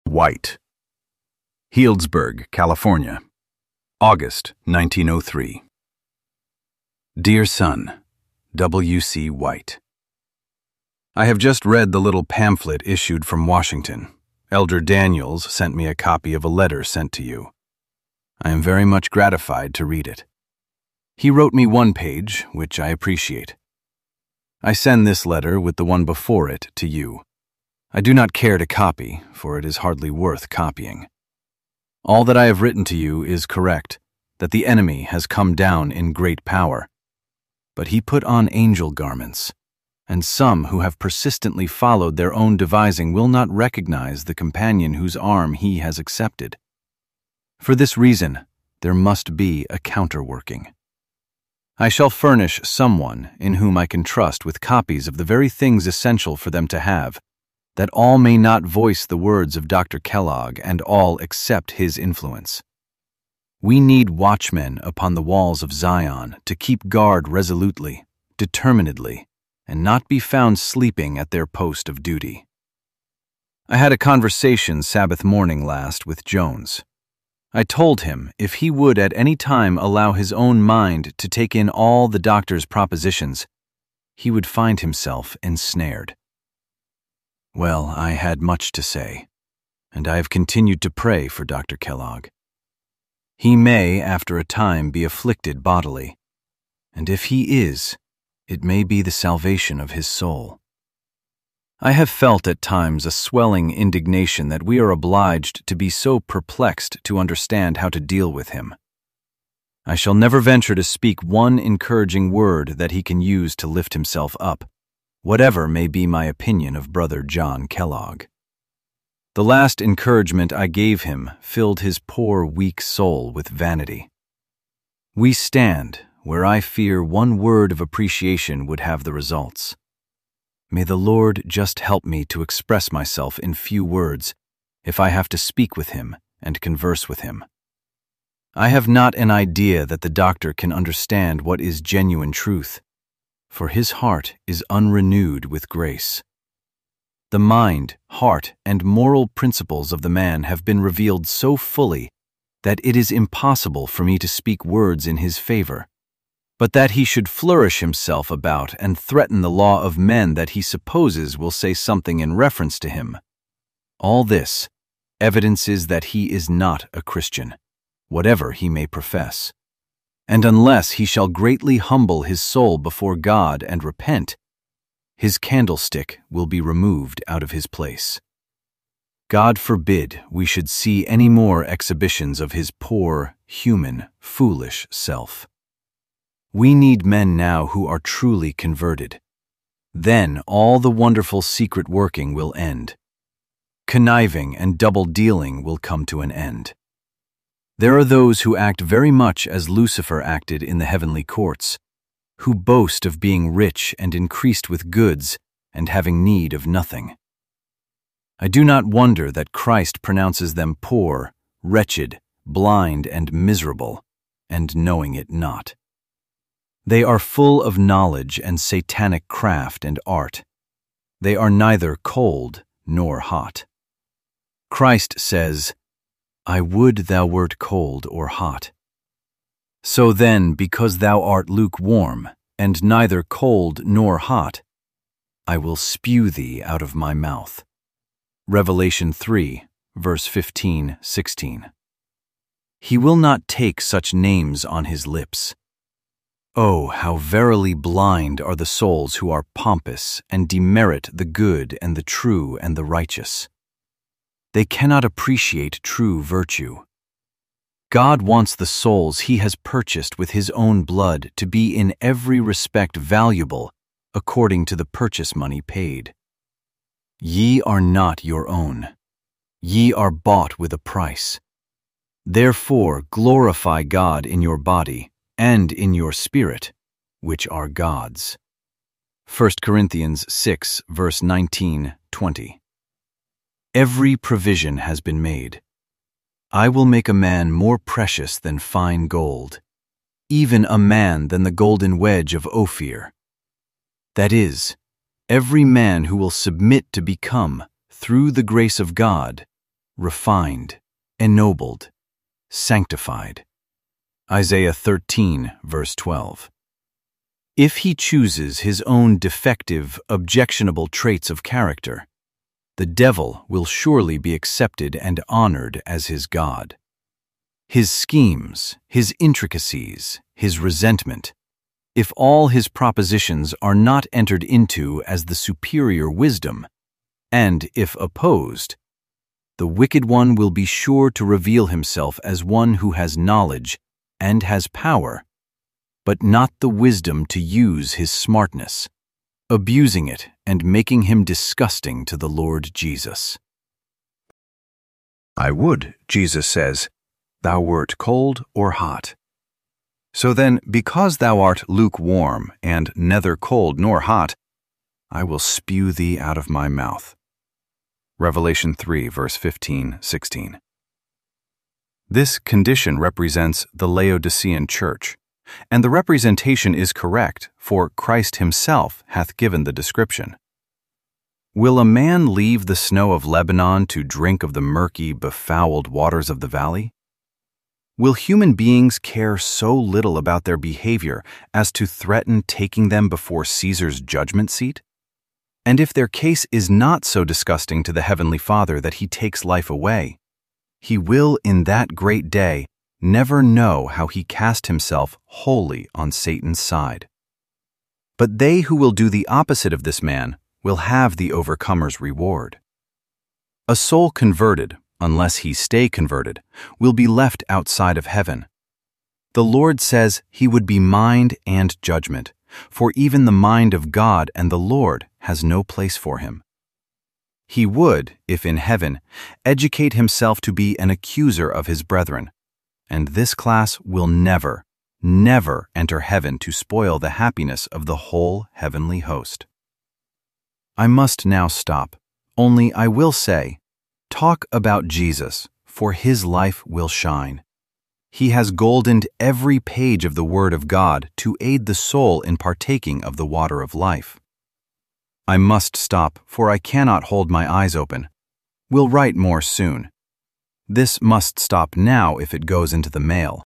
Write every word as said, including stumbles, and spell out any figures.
White. Healdsburg, California, August nineteen oh three. Dear son, W C White. I have just read the little pamphlet issued from Washington. Elder Daniels sent me a copy of a letter sent to you. I am very much gratified to read it. He wrote me one page, which I appreciate. I send this letter with the one before it to you. I do not care to copy, for it is hardly worth copying. All that I have written to you is correct, that the enemy has come down in great power. But he put on angel garments, and some who have persistently followed their own devising will not recognize the companion whose arm he has accepted. For this reason, there must be a counterworking. I shall furnish someone in whom I can trust with copies of the very things essential for them to have, that all may not voice the words of Doctor Kellogg and all accept his influence. We need watchmen upon the walls of Zion to keep guard resolutely, determinedly, and not be found sleeping at their post of duty. I had a conversation Sabbath morning last with Jones. I told him if he would at any time allow his own mind to take in all the doctor's propositions, he would find himself ensnared. Well, I had much to say, and I have continued to pray for Doctor Kellogg. He may, after a time, be afflicted bodily, and if he is, it may be the salvation of his soul. I have felt at times a swelling indignation that we are obliged to be so perplexed to understand how to deal with him. I shall never venture to speak one encouraging word that he can use to lift himself up, whatever may be my opinion of Brother John Kellogg. The last encouragement I gave him filled his poor, weak soul with vanity. We stand where I fear one word of appreciation would have the results. May the Lord just help me to express myself in few words if I have to speak with him and converse with him. I have not an idea that the doctor can understand what is genuine truth, for his heart is unrenewed with grace. The mind, heart, and moral principles of the man have been revealed so fully that it is impossible for me to speak words in his favor, but that he should flourish himself about and threaten the law of men that he supposes will say something in reference to him. All this evidences that he is not a Christian, whatever he may profess. And unless he shall greatly humble his soul before God and repent, his candlestick will be removed out of his place. God forbid we should see any more exhibitions of his poor, human, foolish self. We need men now who are truly converted. Then all the wonderful secret working will end. Conniving and double-dealing will come to an end. There are those who act very much as Lucifer acted in the heavenly courts, who boast of being rich and increased with goods and having need of nothing. I do not wonder that Christ pronounces them poor, wretched, blind, and miserable, and knowing it not. They are full of knowledge and satanic craft and art. They are neither cold nor hot. Christ says, I would thou wert cold or hot. So then, because thou art lukewarm, and neither cold nor hot, I will spew thee out of my mouth. Revelation three, verse fifteen, sixteen. He will not take such names on his lips. Oh, how verily blind are the souls who are pompous and demerit the good and the true and the righteous. They cannot appreciate true virtue. God wants the souls he has purchased with his own blood to be in every respect valuable according to the purchase money paid. Ye are not your own. Ye are bought with a price. Therefore glorify God in your body and in your spirit, which are God's. First Corinthians six, verse nineteen, twenty. Every provision has been made. I will make a man more precious than fine gold, even a man than the golden wedge of Ophir. That is, every man who will submit to become, through the grace of God, refined, ennobled, sanctified. Isaiah thirteen, verse twelve. If he chooses his own defective, objectionable traits of character, the devil will surely be accepted and honored as his God. His schemes, his intricacies, his resentment, if all his propositions are not entered into as the superior wisdom, and if opposed, the wicked one will be sure to reveal himself as one who has knowledge and has power, but not the wisdom to use his smartness, abusing it and making him disgusting to the Lord Jesus. I would, Jesus says, thou wert cold or hot. So then, because thou art lukewarm and neither cold nor hot, I will spew thee out of my mouth. Revelation three, verse fifteen, sixteen. This condition represents the Laodicean church, and the representation is correct, for Christ himself hath given the description. Will a man leave the snow of Lebanon to drink of the murky, befouled waters of the valley? Will human beings care so little about their behavior as to threaten taking them before Caesar's judgment seat? And if their case is not so disgusting to the Heavenly Father that he takes life away, he will in that great day never know how he cast himself wholly on Satan's side. But they who will do the opposite of this man will have the overcomer's reward. A soul converted, unless he stay converted, will be left outside of heaven. The Lord says he would be mind and judgment, for even the mind of God and the Lord has no place for him. He would, if in heaven, educate himself to be an accuser of his brethren, and this class will never, never enter heaven to spoil the happiness of the whole heavenly host. I must now stop, only I will say, talk about Jesus, for his life will shine. He has goldened every page of the Word of God to aid the soul in partaking of the water of life. I must stop, for I cannot hold my eyes open. Will write more soon. This must stop now if it goes into the mail.